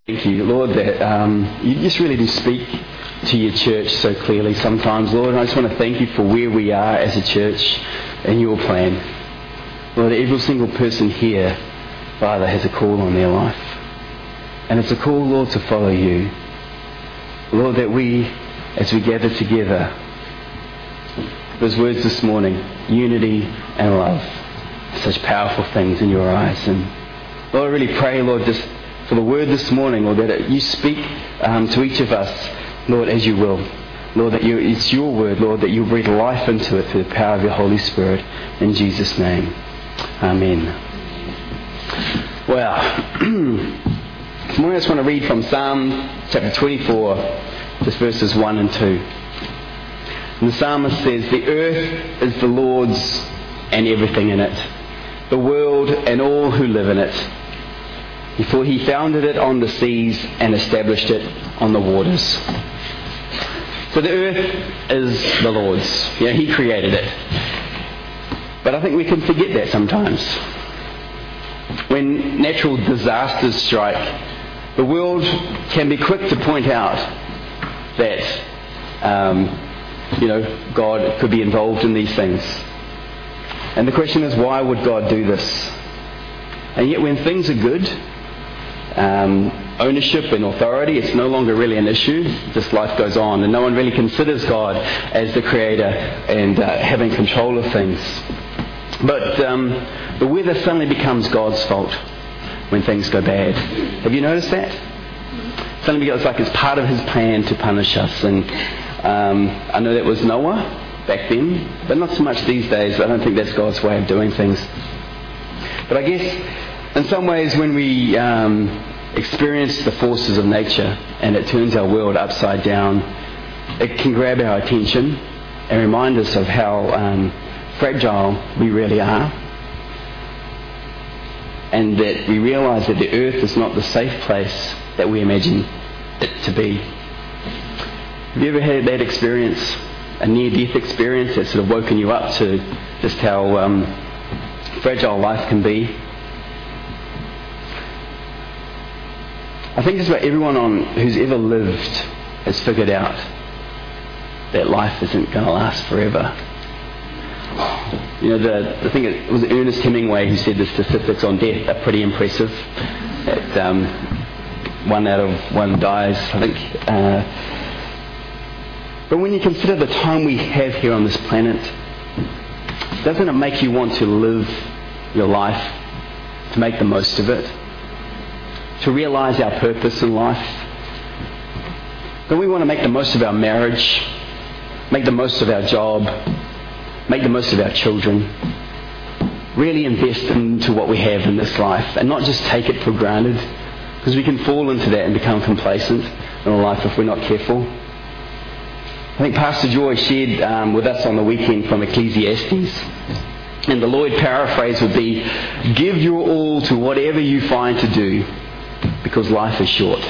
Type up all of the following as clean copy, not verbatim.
Thank you, Lord, that you just really do speak to your church so clearly sometimes, Lord. And I just want to thank you for where we are as a church and your plan. Lord, every single person here, Father, has a call on their life. And it's a call, Lord, to follow you. Lord, that we, as we gather together, those words this morning, unity and love, such powerful things in your eyes. And Lord, I really pray, Lord, just for the word this morning, Lord, that you speak to each of us, Lord, as you will. Lord, that it's your word, Lord, that you breathe life into it through the power of your Holy Spirit. In Jesus' name. Amen. Well, this morning I just want to read from Psalm chapter 24, just verses 1 and 2. And the psalmist says, "The earth is the Lord's and everything in it, the world and all who live in it. For he founded it on the seas and established it on the waters." So the earth is the Lord's. He created it. But I think we can forget that sometimes. When natural disasters strike, the world can be quick to point out that, God could be involved in these things. And the question is, why would God do this? And yet when things are good, ownership and authority, it's no longer really an issue. Just life goes on, and no one really considers God as the creator and having control of things. But the weather suddenly becomes God's fault when things go bad. Have you noticed that? Suddenly it's like it's part of his plan to punish us. And I know that was Noah back then, but not so much these days. I don't think that's God's way of doing things. But I guess in some ways when we experience the forces of nature and it turns our world upside down, it can grab our attention and remind us of how fragile we really are, and that we realise that the earth is not the safe place that we imagine it to be. Have you ever had that experience, a near-death experience that's sort of woken you up to just how fragile life can be? I think just about everyone who's ever lived has figured out that life isn't going to last forever. I think it was Ernest Hemingway who said the statistics on death are pretty impressive. That 1 out of 1 dies, I think. But when you consider the time we have here on this planet, doesn't it make you want to live your life to make the most of it? To realise our purpose in life? Don't we want to make the most of our marriage, make the most of our job, make the most of our children, really invest into what we have in this life and not just take it for granted, because we can fall into that and become complacent in our life if we're not careful. I think Pastor Joy shared with us on the weekend from Ecclesiastes, and the Lloyd paraphrase would be, "Give your all to whatever you find to do, because life is short."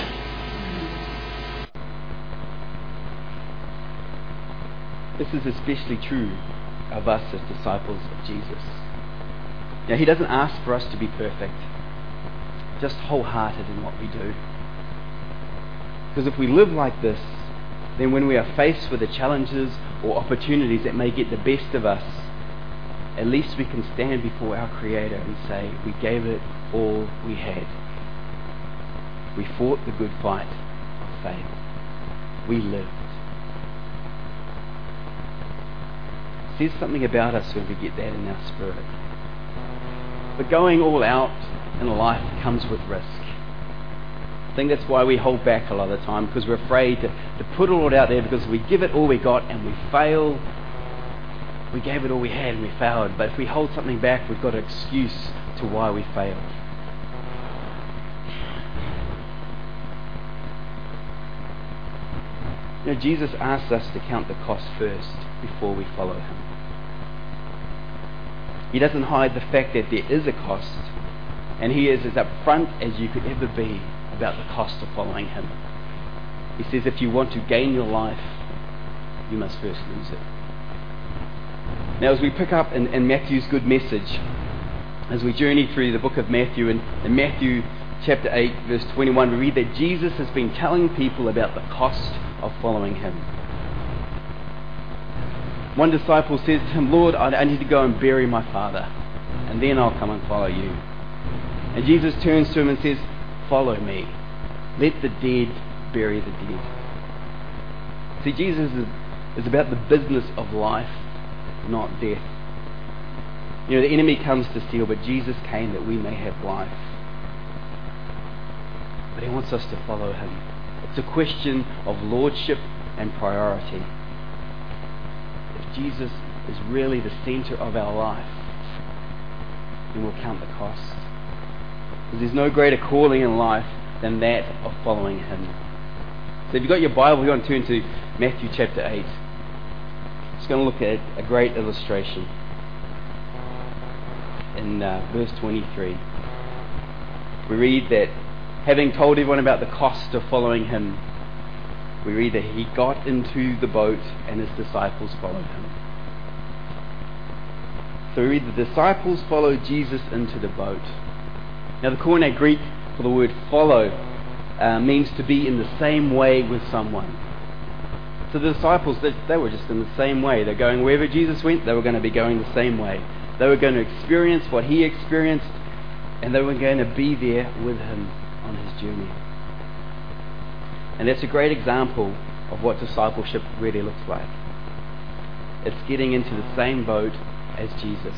This is especially true of us as disciples of Jesus. He doesn't ask for us to be perfect, just wholehearted in what we do. Because if we live like this, then when we are faced with the challenges or opportunities that may get the best of us, at least we can stand before our Creator and say, we gave it all we had. We fought the good fight of faith. We lived. There's something about us when we get that in our spirit. But going all out in life comes with risk. I think that's why we hold back a lot of the time, because we're afraid to put all it out there, because we give it all we got and we fail. We gave it all we had and we failed. But if we hold something back, we've got an excuse to why we failed. Jesus asks us to count the cost first before we follow him. He doesn't hide the fact that there is a cost, and he is as upfront as you could ever be about the cost of following him. He says if you want to gain your life, you must first lose it. Now as we pick up in Matthew's good message, as we journey through the book of Matthew, and Matthew chapter 8, verse 21, we read that Jesus has been telling people about the cost of following him. One disciple says to him, "Lord, I need to go and bury my father, and then I'll come and follow you." And Jesus turns to him and says, "Follow me. Let the dead bury the dead." See, Jesus is about the business of life, not death. You know, the enemy comes to steal, but Jesus came that we may have life. But he wants us to follow him. It's a question of lordship and priority. If Jesus is really the center of our life, then we'll count the cost. Because there's no greater calling in life than that of following him. So if you've got your Bible, you want to turn to Matthew chapter 8. Just going to look at a great illustration in verse 23. We read that having told everyone about the cost of following him, we read that he got into the boat and his disciples followed him. So we read the disciples followed Jesus into the boat. Now the Koine Greek for the word follow means to be in the same way with someone. So the disciples, they were just in the same way. They're going wherever Jesus went, they were going to be going the same way. They were going to experience what he experienced, and they were going to be there with him on his journey. And that's a great example of what discipleship really looks like. It's getting into the same boat as Jesus,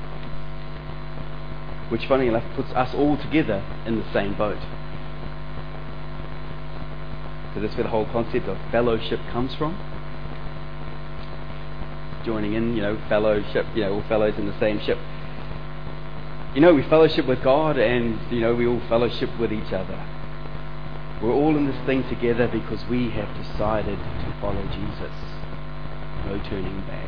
which, funny enough, puts us all together in the same boat. So that's where the whole concept of fellowship comes from. Joining in, fellowship, all fellows in the same ship. We fellowship with God, and, we all fellowship with each other. We're all in this thing together because we have decided to follow Jesus. No turning back.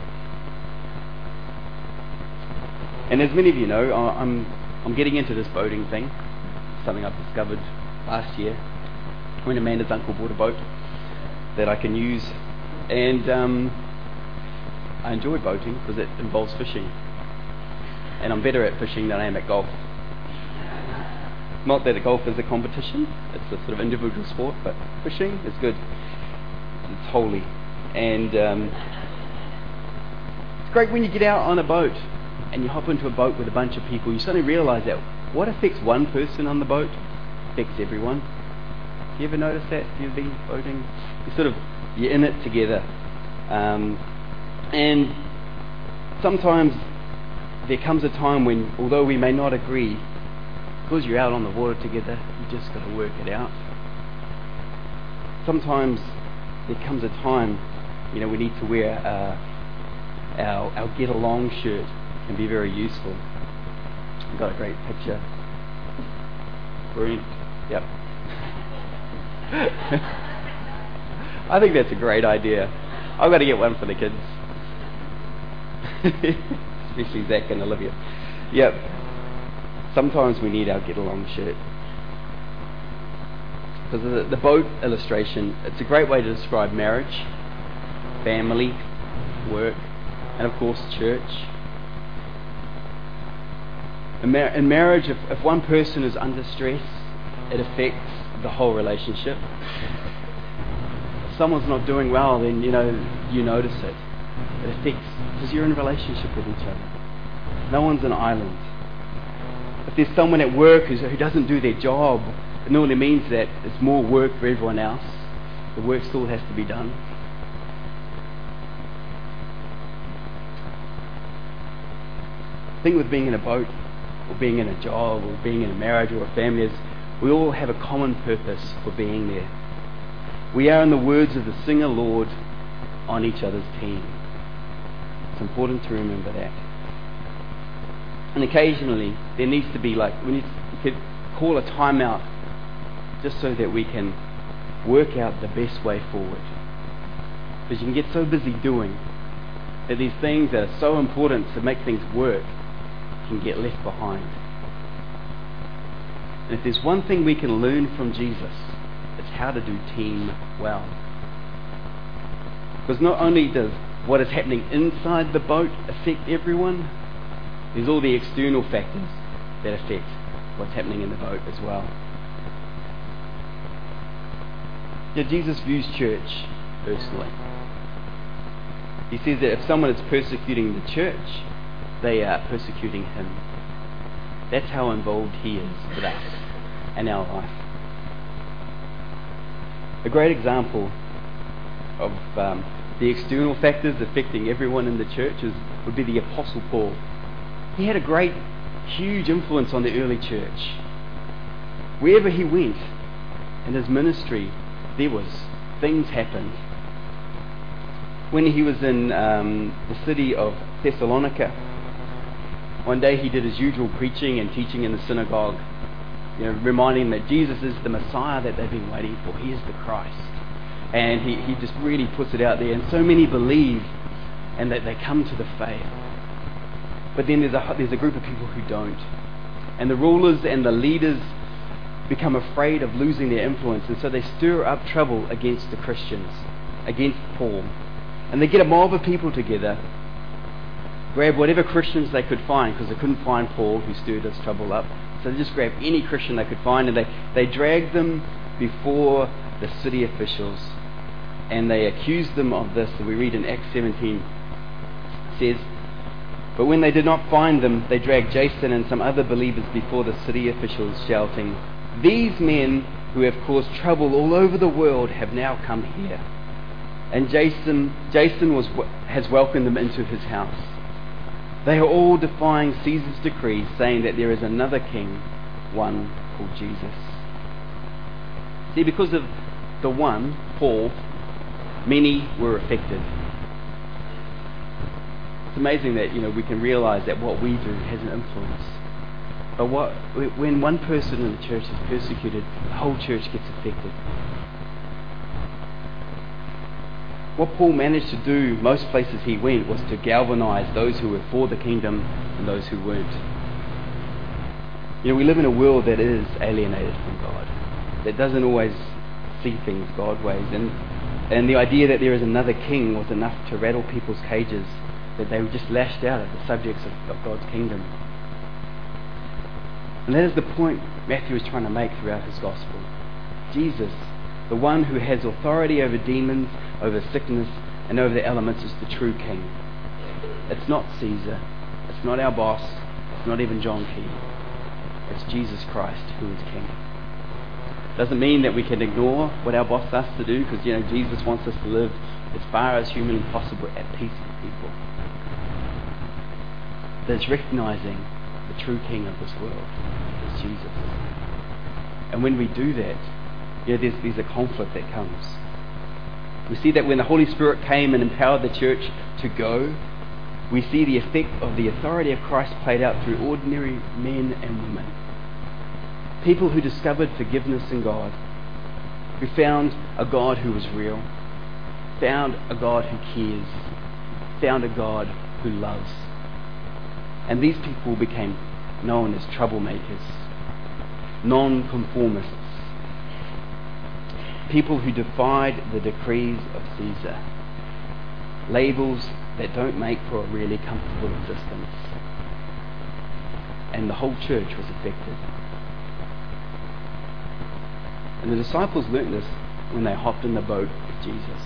And as many of you know, I'm getting into this boating thing. Something I've discovered last year when Amanda's uncle bought a boat that I can use. And I enjoy boating because it involves fishing. And I'm better at fishing than I am at golf. Not that golf is a competition, it's a sort of individual sport, but fishing is good. It's holy. And it's great when you get out on a boat and you hop into a boat with a bunch of people. You suddenly realise that what affects one person on the boat affects everyone. You ever notice that? You've been boating? You're in it together. And sometimes there comes a time when, although we may not agree, because you're out on the water together, you just got to work it out. Sometimes there comes a time, we need to wear our get along shirt. Can be very useful. I've got a great picture. Brilliant. Yep. I think that's a great idea. I've got to get one for the kids. Especially Zach and Olivia. Yep. Sometimes we need our get-along shirt. Because the boat illustration, it's a great way to describe marriage, family, work, and of course church. In marriage, if one person is under stress, it affects the whole relationship. If someone's not doing well, then you notice it. It affects, because you're in a relationship with each other. No one's an island. If there's someone at work who doesn't do their job, it normally means that it's more work for everyone else. The work still has to be done. The thing with being in a boat, or being in a job, or being in a marriage or a family is we all have a common purpose for being there. We are, in the words of the singer Lord, on each other's team. It's important to remember that. And occasionally there needs to be we could call a timeout just so that we can work out the best way forward. Because you can get so busy doing that these things that are so important to make things work can get left behind. And if there's one thing we can learn from Jesus, it's how to do team well. Because not only does what is happening inside the boat affect everyone, there's all the external factors that affect what's happening in the boat as well. Jesus views church personally. He says that if someone is persecuting the church, they are persecuting him. That's how involved he is with us and our life. A great example of the external factors affecting everyone in the church would be the Apostle Paul. He had a great, huge influence on the early church. Wherever he went in his ministry, things happened. When he was in the city of Thessalonica, one day he did his usual preaching and teaching in the synagogue, reminding them that Jesus is the Messiah that they've been waiting for. He is the Christ. And he just really puts it out there. And so many believe and that they come to the faith. But then there's a group of people who don't. And the rulers and the leaders become afraid of losing their influence. And so they stir up trouble against the Christians, against Paul. And they get a mob of people together, grab whatever Christians they could find, because they couldn't find Paul, who stirred this trouble up. So they just grabbed any Christian they could find, and they dragged them before the city officials. And they accused them of this. And we read in Acts 17, it says, "But when they did not find them, they dragged Jason and some other believers before the city officials, shouting, 'These men who have caused trouble all over the world have now come here.' And Jason has welcomed them into his house. They are all defying Caesar's decree, saying that there is another king, one called Jesus." See, because of the one, Paul, many were affected. It's amazing that we can realize that what we do has an influence. But when one person in the church is persecuted, the whole church gets affected. What Paul managed to do most places he went was to galvanize those who were for the kingdom and those who weren't. We live in a world that is alienated from God, that doesn't always see things God ways, and the idea that there is another king was enough to rattle people's cages, that they were just lashed out at the subjects of God's kingdom. And that is the point Matthew is trying to make throughout his gospel. Jesus, the one who has authority over demons, over sickness, and over the elements, is the true king. It's not Caesar. It's not our boss. It's not even John Key. It's Jesus Christ who is king. Doesn't mean that we can ignore what our boss asks us to do, because Jesus wants us to live as far as humanly possible at peace with people. But it's recognizing the true king of this world is Jesus. And when we do that, there's a conflict that comes. We see that when the Holy Spirit came and empowered the church to go, we see the effect of the authority of Christ played out through ordinary men and women. People who discovered forgiveness in God, who found a God who was real, found a God who cares, found a God who loves. And these people became known as troublemakers, non-conformists, people who defied the decrees of Caesar, labels that don't make for a really comfortable existence. And the whole church was affected. And the disciples learnt this when they hopped in the boat with Jesus.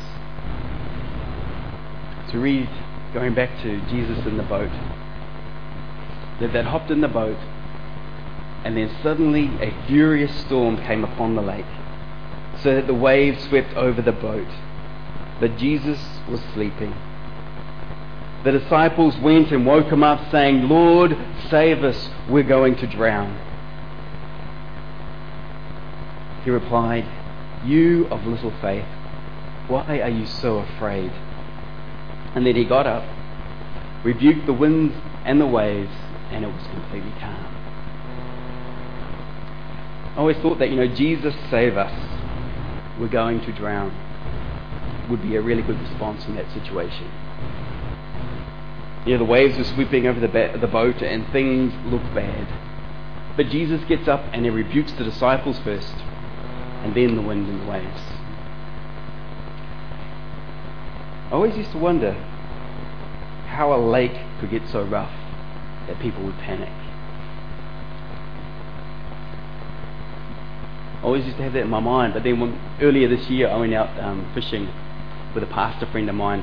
To read, going back to Jesus in the boat, that they'd hopped in the boat, and then suddenly a furious storm came upon the lake, so that the waves swept over the boat. But Jesus was sleeping. The disciples went and woke him up, saying, "Lord, save us, we're going to drown." He replied, "You of little faith, why are you so afraid?" And then he got up, rebuked the winds and the waves, and it was completely calm. I always thought that, Jesus save us, we're going to drown, would be a really good response in that situation. The waves were sweeping over the boat and things looked bad. But Jesus gets up and he rebukes the disciples first, and then the wind and the waves. I always used to wonder how a lake could get so rough that people would panic. I always used to have that in my mind. But then earlier this year, I went out fishing with a pastor friend of mine.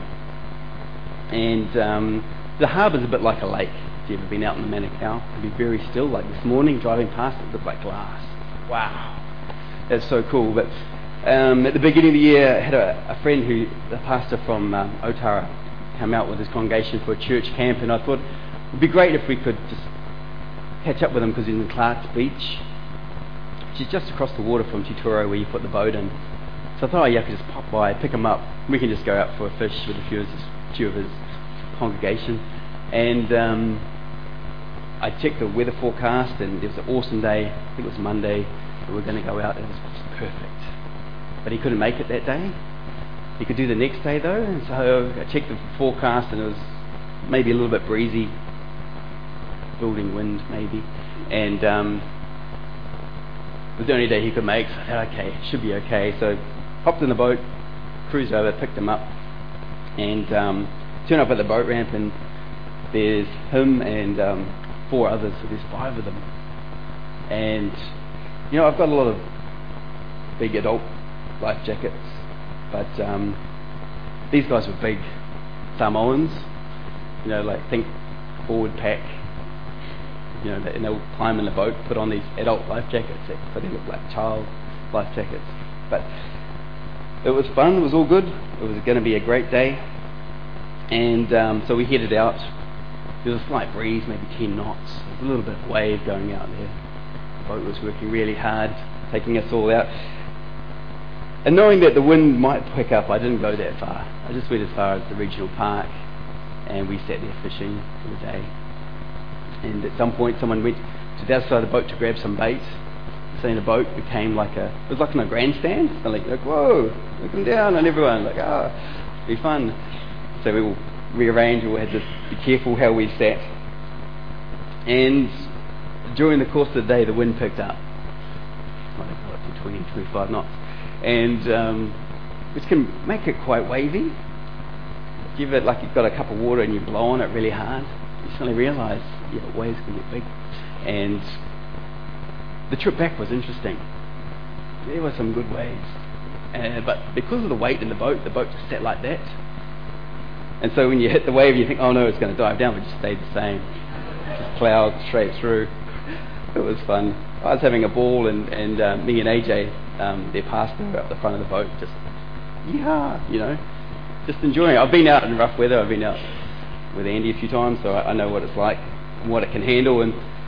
And the harbour's a bit like a lake. If you've ever been out in the Manukau, it can be very still. Like this morning, driving past, it looked like glass. Wow, that's so cool. But at the beginning of the year, I had a friend the pastor from Otara, come out with his congregation for a church camp, and I thought it would be great if we could just catch up with him because he's in Clark's Beach, which is just across the water from Tituro where you put the boat in. So I thought, I could just pop by, pick him up, we can just go out for a fish with a few of his congregation. And I checked the weather forecast, and it was an awesome day. I think it was Monday. We were going to go out, and it was just perfect. But he couldn't make it that day. He could do the next day though, and so I checked the forecast, and it was maybe a little bit breezy, building wind maybe, and it was the only day he could make. So I thought, okay, it should be okay. So hopped in the boat, cruised over, picked him up, and turned up at the boat ramp, and there's him and 4 others, so there's 5 of them. And I've got a lot of big adult life jackets, but these guys were big Samoans, like think forward pack, and they'll climb in the boat, put on these adult life jackets, so they look like child life jackets. But it was fun, it was all good, it was going to be a great day, and so we headed out. There was a slight breeze, maybe 10 knots, there was a little bit of wave going out there. The boat was working really hard, taking us all out. And knowing that the wind might pick up, I didn't go that far. I just went as far as the regional park, and we sat there fishing for the day. And at some point, someone went to the other side of the boat to grab some bait. So in the boat became it was like in a grandstand. So like whoa, looking down on everyone, it'll be fun. So we all rearranged, we all had to be careful how we sat. And during the course of the day, the wind picked up. I think it got to 20, 25 knots. And which can make it quite wavy. Give it like you've got a cup of water and you blow on it really hard, you suddenly realise, waves can get big. And the trip back was interesting. There were some good waves, but because of the weight in the boat just sat like that. And so when you hit the wave, you think, oh no, it's going to dive down, but it just stayed the same. Just plowed straight through. It was fun. I was having a ball, and me and AJ, their pastor, were up the front of the boat, just just enjoying it. I've been out in rough weather. I've been out with Andy a few times, so I know what it's like and what it can handle.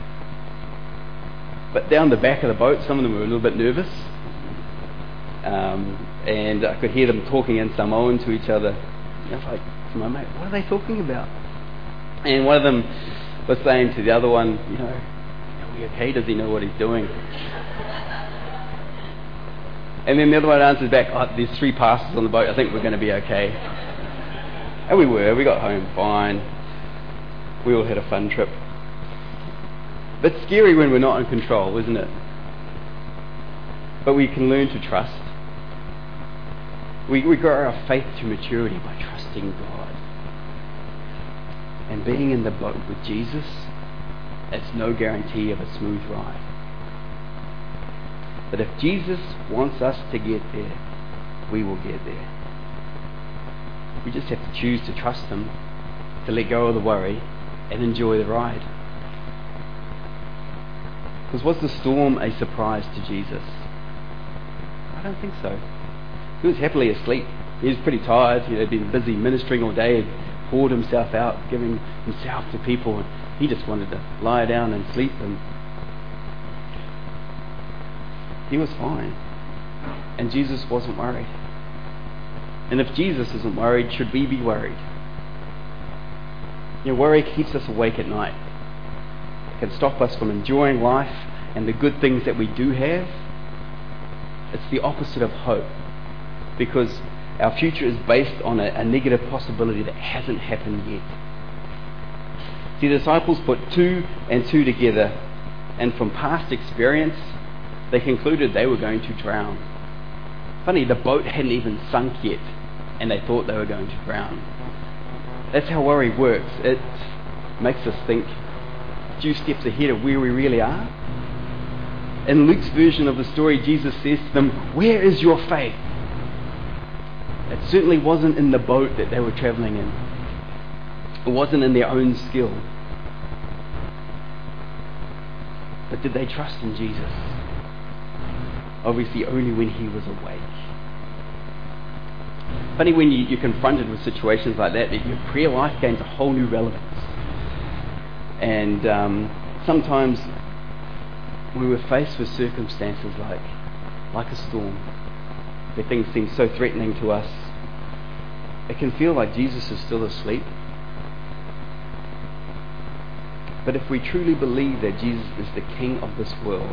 But down the back of the boat, some of them were a little bit nervous, and I could hear them talking in Samoan to each other. I was like, to my mate, what are they talking about? And one of them was saying to the other one, are we okay? Does he know what he's doing? And then the other one answered back, there's 3 pastors on the boat, I think we're going to be okay. And we were. We got home fine. We all had a fun trip. But scary when we're not in control, isn't it? But we can learn to trust. We grow our faith to maturity by trusting God. And being in the boat with Jesus, it's no guarantee of a smooth ride. But if Jesus wants us to get there, we will get there. We just have to choose to trust Him, to let go of the worry, and enjoy the ride. Because was the storm a surprise to Jesus? I don't think so. He was happily asleep. He was pretty tired. He'd been busy ministering all day, had poured himself out, giving himself to people, and he just wanted to lie down and sleep, and he was fine. And Jesus wasn't worried. And if Jesus isn't worried, should we be worried? Worry keeps us awake at night. It can stop us from enjoying life and the good things that we do have. It's the opposite of hope, because our future is based on a negative possibility that hasn't happened yet. See, the disciples put 2 and 2 together, and from past experience, they concluded they were going to drown. Funny, the boat hadn't even sunk yet, and they thought they were going to drown. That's how worry works. It makes us think a few steps ahead of where we really are, In Luke's version of the story, Jesus says to them, "Where is your faith?" It certainly wasn't in the boat that they were travelling in. It wasn't in their own skill. But did they trust in Jesus? Obviously only when he was awake. Funny when you're confronted with situations like that your prayer life gains a whole new relevance. And sometimes when we're faced with circumstances like a storm, where things seem so threatening to us, it can feel like Jesus is still asleep. But if we truly believe that Jesus is the King of this world,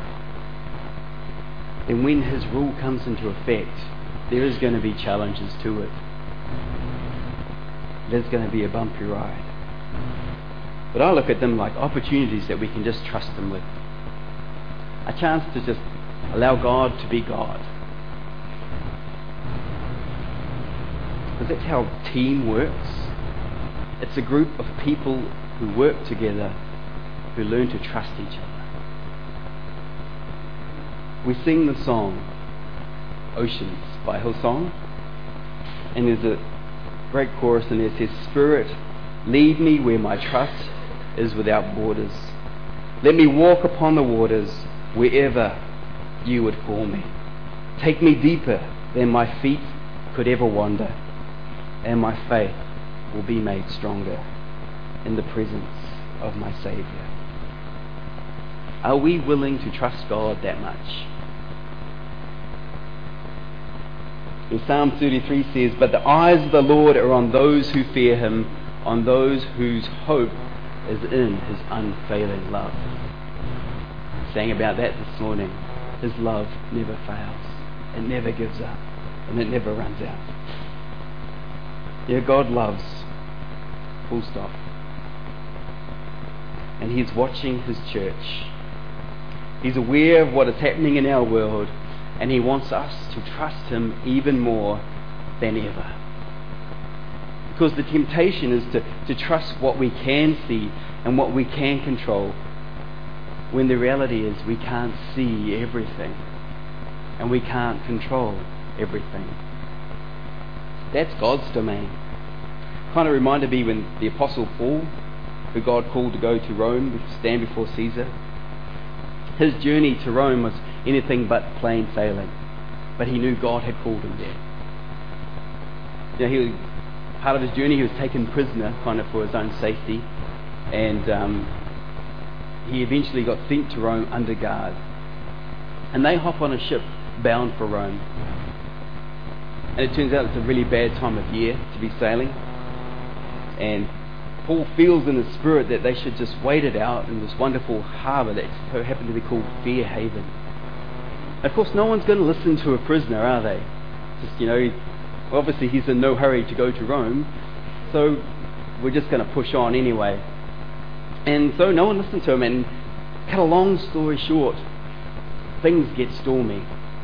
then when his rule comes into effect, there is going to be challenges to it. There's going to be a bumpy ride. But I look at them like opportunities that we can just trust him with. A chance to just allow God to be God. Because that's how team works. It's a group of people who work together, who learn to trust each other. We sing the song Oceans by Hillsong, and there's a great chorus in there. It says, "Spirit, lead me where my trust is without borders. Let me walk upon the waters wherever you would call me. Take me deeper than my feet could ever wander, and my faith will be made stronger in the presence of my Saviour." Are we willing to trust God that much? In Psalm 33 says, "But the eyes of the Lord are on those who fear him, on those whose hope is in his unfailing love." I sang about that this morning. His love never fails. It never gives up. And it never runs out. Yeah, God loves. Full stop. And he's watching his church. He's aware of what is happening in our world, and he wants us to trust him even more than ever. Because the temptation is to trust what we can see and what we can control, when the reality is we can't see everything and we can't control everything. That's God's domain. Kind of reminded me when the Apostle Paul, who God called to go to Rome to stand before Caesar, his journey to Rome was anything but plain sailing, but he knew God had called him there. Part of his journey, he was taken prisoner kind of for his own safety, and he eventually got sent to Rome under guard. And they hop on a ship bound for Rome, and it turns out it's a really bad time of year to be sailing, and Paul feels in his spirit that they should just wait it out in this wonderful harbour that happened to be called Fair Haven. Of course, no one's going to listen to a prisoner, are they? Just, obviously he's in no hurry to go to Rome, so we're just going to push on anyway. And so no one listened to him, and cut a long story short, things get stormy.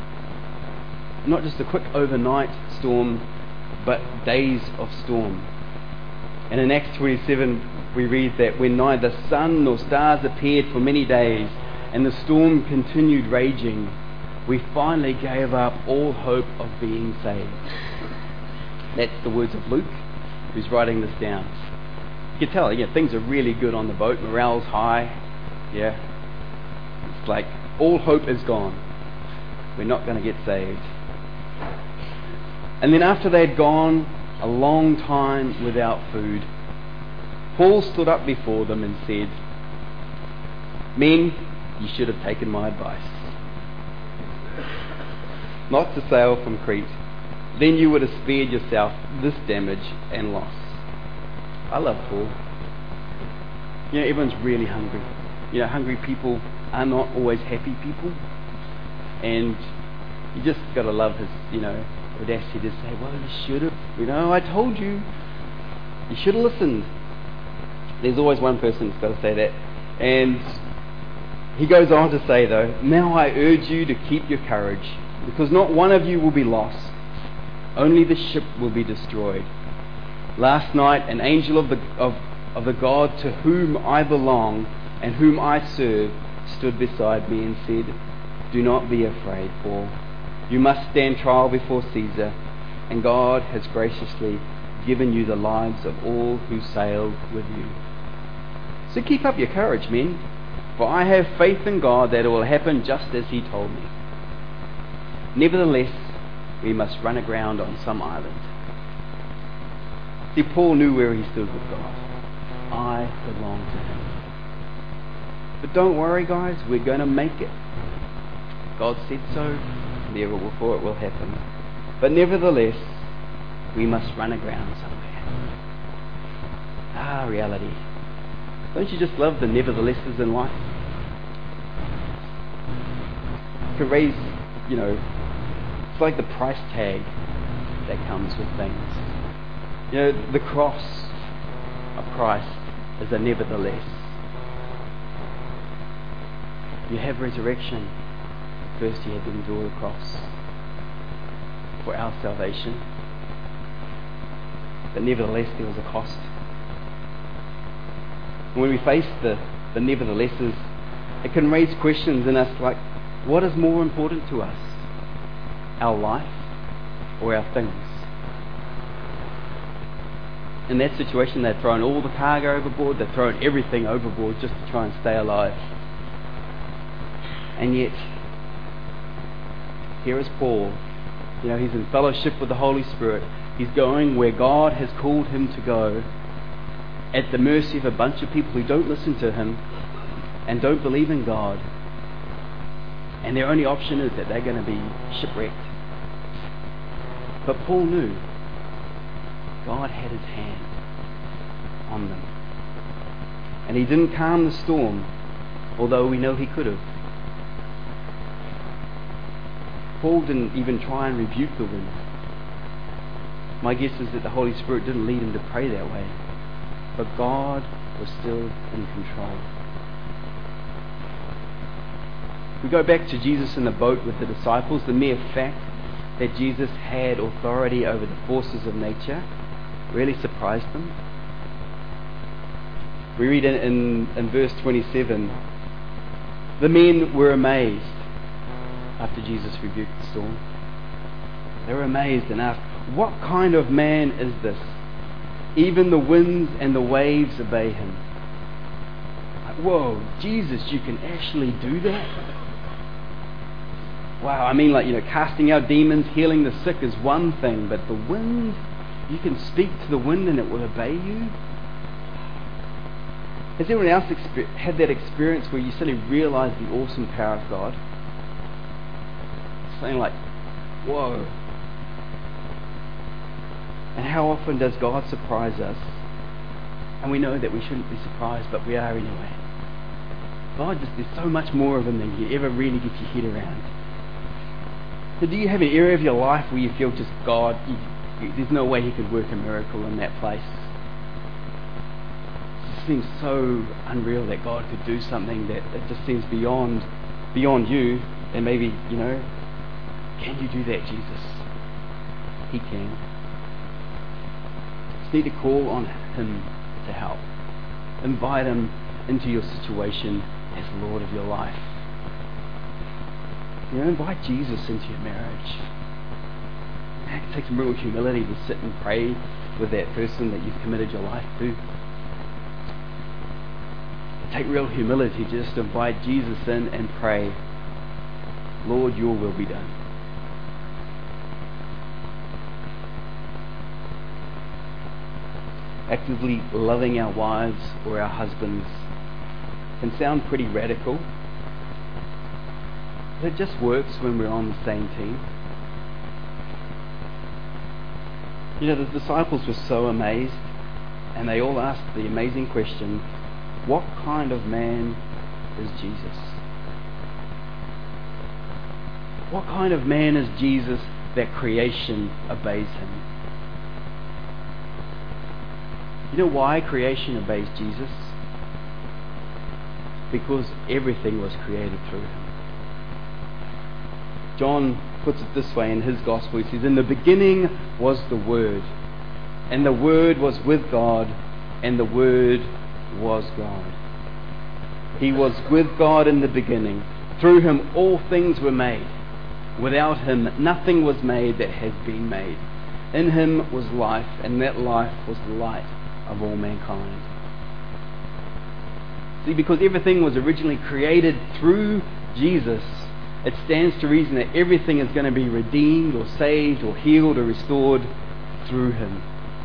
Not just a quick overnight storm, but days of storm. And in Acts 27 we read that when neither sun nor stars appeared for many days, and the storm continued raging, we finally gave up all hope of being saved. That's the words of Luke, who's writing this down. You can tell, things are really good on the boat, morale's high. Yeah, it's like all hope is gone. We're not going to get saved. And then after they'd gone a long time without food, Paul stood up before them and said, "Men, you should have taken my advice not to sail from Crete. Then you would have spared yourself this damage and loss." I love Paul. Everyone's really hungry. Hungry people are not always happy people. And you just got to love his, audacity to say, "Well, you should have. I told you. You should have listened." There's always one person that's got to say that. And he goes on to say, though, "Now I urge you to keep your courage, because not one of you will be lost. Only the ship will be destroyed. Last night, an angel of the God to whom I belong and whom I serve stood beside me and said, "Do not be afraid, Paul. You must stand trial before Caesar, and God has graciously given you the lives of all who sailed with you. So keep up your courage, men, for I have faith in God that it will happen just as he told me. Nevertheless, we must run aground on some island." See, Paul knew where he stood with God. I belong to him. But don't worry, guys, we're going to make it. God said so, therefore it will happen. But nevertheless, we must run aground somewhere. Reality. Don't you just love the neverthelesses in life? It can raise, it's like the price tag that comes with things. The cross of Christ is a nevertheless. You have resurrection. First you had to endure the cross for our salvation. But nevertheless, there was a cost. When we face the neverthelesses, it can raise questions in us like, what is more important to us? Our life or our things? In that situation, they're throwing all the cargo overboard, they're throwing everything overboard just to try and stay alive. And yet, here is Paul. He's in fellowship with the Holy Spirit. He's going where God has called him to go, at the mercy of a bunch of people who don't listen to him and don't believe in God. And their only option is that they're going to be shipwrecked. But Paul knew God had his hand on them. And he didn't calm the storm, although we know he could have. Paul didn't even try and rebuke the wind. My guess is that the Holy Spirit didn't lead him to pray that way. But God was still in control. We go back to Jesus in the boat with the disciples. The mere fact that Jesus had authority over the forces of nature really surprised them. We read in verse 27, the men were amazed after Jesus rebuked the storm. They were amazed and asked, "What kind of man is this? Even the winds and the waves obey him." Like, whoa, Jesus, you can actually do that? Wow, casting out demons, healing the sick is one thing, but the wind, you can speak to the wind and it will obey you? Has anyone else had that experience where you suddenly realize the awesome power of God? Something like, whoa. And how often does God surprise us? And we know that we shouldn't be surprised, but we are anyway. There's so much more of him than you ever really get your head around. So do you have an area of your life where you feel just God, there's no way he could work a miracle in that place? It seems so unreal that God could do something that it just seems beyond you. And maybe, can you do that, Jesus? He can. You just need to call on him to help. Invite him into your situation as Lord of your life. Invite Jesus into your marriage. It takes real humility to sit and pray with that person that you've committed your life to. It takes real humility to just invite Jesus in and pray, "Lord, your will be done." Actively loving our wives or our husbands can sound pretty radical. But it just works when we're on the same team. The disciples were so amazed, and they all asked the amazing question, what kind of man is Jesus? What kind of man is Jesus that creation obeys him? You know why creation obeys Jesus? Because everything was created through him. John puts it this way in his gospel. He says, "In the beginning was the Word, and the Word was with God, and the Word was God." He was with God in the beginning. Through him all things were made. Without him nothing was made that has been made. In him was life, and that life was the light of all mankind. See, because everything was originally created through Jesus, it stands to reason that everything is going to be redeemed or saved or healed or restored through him.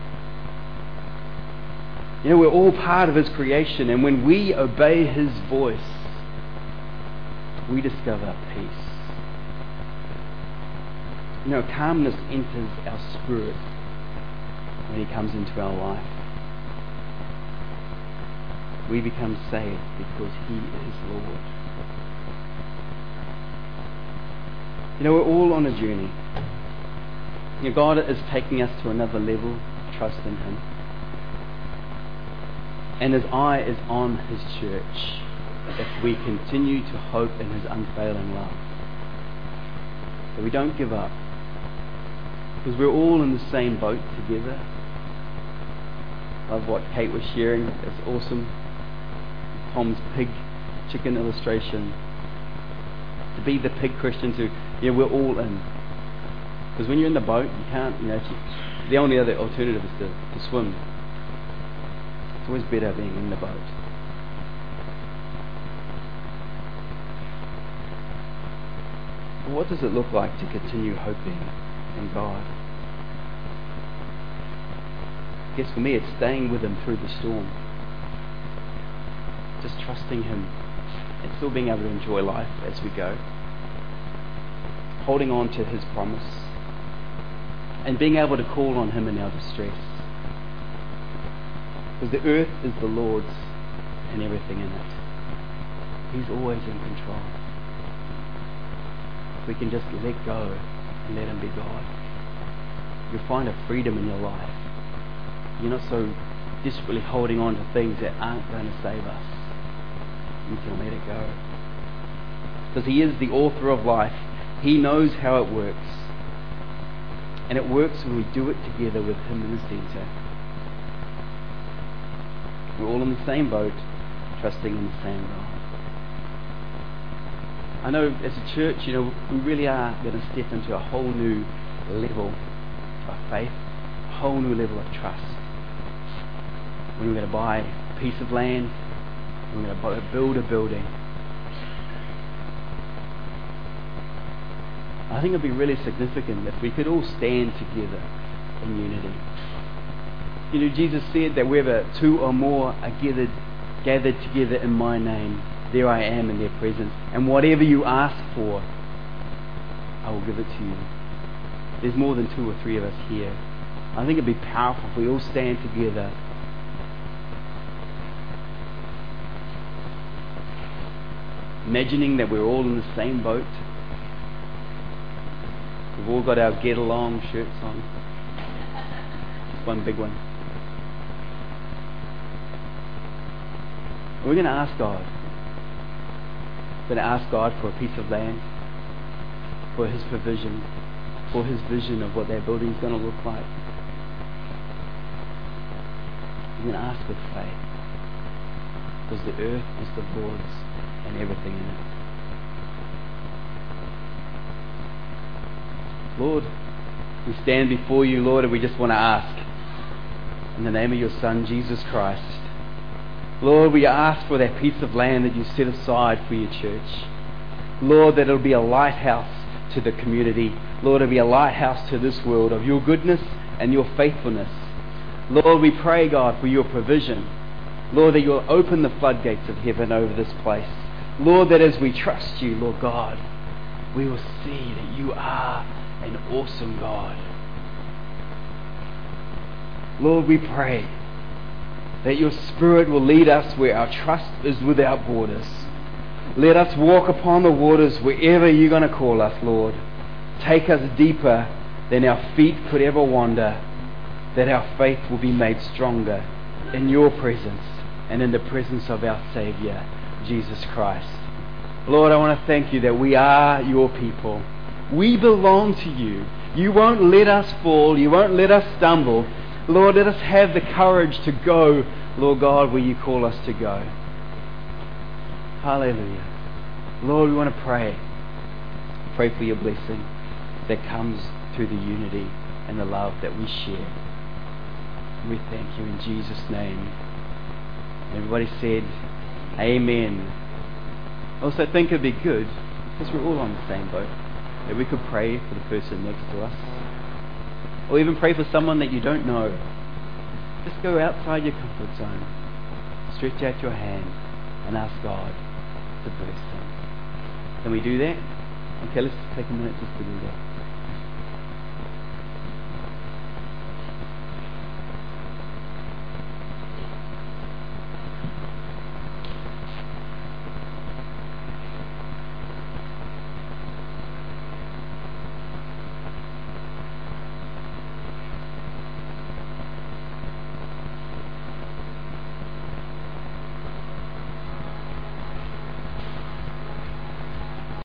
You know, we're all part of his creation, and when we obey his voice, we discover peace. You know, calmness enters our spirit when he comes into our life. We become saved because he is Lord. You know, we're all on a journey. You know, God is taking us to another level of trust in him. And his eye is on his church if we continue to hope in his unfailing love. That we don't give up. Because we're all in the same boat together. I love what Kate was sharing. It's awesome. Tom's pig chicken illustration. To be the pig Christian, we're all in. Because when you're in the boat, you can't, the only other alternative is to swim. It's always better being in the boat. But what does it look like to continue hoping in God? I guess for me it's staying with him through the storm. Just trusting him and still being able to enjoy life as we go. Holding on to his promise. And being able to call on him in our distress. Because the earth is the Lord's and everything in it. He's always in control. If we can just let go and let him be God, you'll find a freedom in your life. You're not so desperately holding on to things that aren't going to save us. You can let it go. Because he is the author of life. He knows how it works. And it works when we do it together with him in the center. We're all in the same boat, trusting in the same God. I know as a church, we really are going to step into a whole new level of faith, a whole new level of trust. We're going to buy a piece of land, we're going to build a building. I think it'd be really significant if we could all stand together in unity. Jesus said that wherever two or more are gathered together in my name, there I am in their presence. And whatever you ask for, I will give it to you. There's more than 2 or 3 of us here. I think it'd be powerful if we all stand together. Imagining that we're all in the same boat. We've all got our get along shirts on. Just one big one. We're going to ask God. We're going to ask God for a piece of land, for his provision, for his vision of what that building is going to look like. We're going to ask with faith. Because the earth is the Lord's and everything in it. Lord, we stand before you, Lord, and we just want to ask, in the name of your Son, Jesus Christ, Lord, we ask for that piece of land that you set aside for your church. Lord, that it'll be a lighthouse to the community. Lord, it'll be a lighthouse to this world of your goodness and your faithfulness. Lord, we pray, God, for your provision. Lord, that you'll open the floodgates of heaven over this place. Lord, that as we trust you, Lord God, we will see that you are an awesome God. Lord, we pray that your Spirit will lead us where our trust is without borders. Let us walk upon the waters wherever you're going to call us, Lord. Take us deeper than our feet could ever wander, that our faith will be made stronger in your presence and in the presence of our Savior, Jesus Christ. Lord, I want to thank you that we are your people. We belong to you. You won't let us fall. You won't let us stumble. Lord, let us have the courage to go, Lord God, where you call us to go. Hallelujah. Lord, we want to pray. Pray for your blessing that comes through the unity and the love that we share. We thank you in Jesus' name. Everybody said, Amen. Also think it'd be good, because we're all on the same boat, that we could pray for the person next to us. Or even pray for someone that you don't know. Just go outside your comfort zone. Stretch out your hand and ask God to bless them. Can we do that? Okay, let's take a minute just to do that.